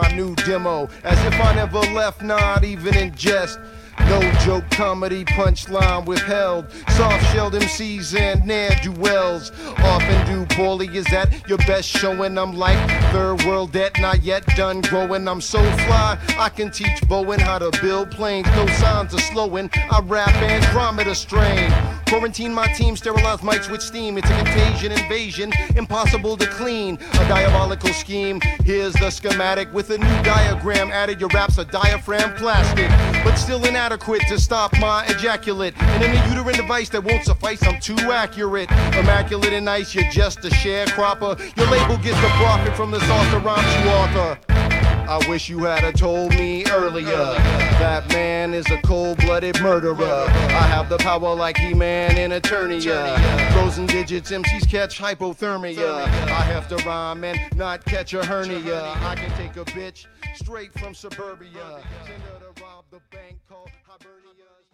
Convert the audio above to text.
my new demo. As if I never left, not even in jest. No joke, comedy, punchline withheld. Soft-shelled MCs and ne'er-do-wells often do poorly. Is that your best showing? I'm like third world debt, not yet done growing. I'm so fly, I can teach Bowen how to build planes. No signs of slowing, I rap Andromeda strain. Quarantine my team, sterilize mics with steam. It's a contagion, invasion, impossible to clean. A diabolical scheme, here's the schematic. With a new diagram added, your raps are diaphragm plastic, but still inadequate to stop my ejaculate. And in a uterine device that won't suffice, I'm too accurate. Immaculate and nice, you're just a sharecropper. Your label gets the profit from the sauce that rhymes you author. I wish you had told me earlier that man is a cold-blooded murderer. I have the power like He-Man in Eternia. Frozen digits, MCs catch hypothermia. I have to rhyme and not catch a hernia. I can take a bitch straight from suburbia. Send her to rob the bank called Hibernia.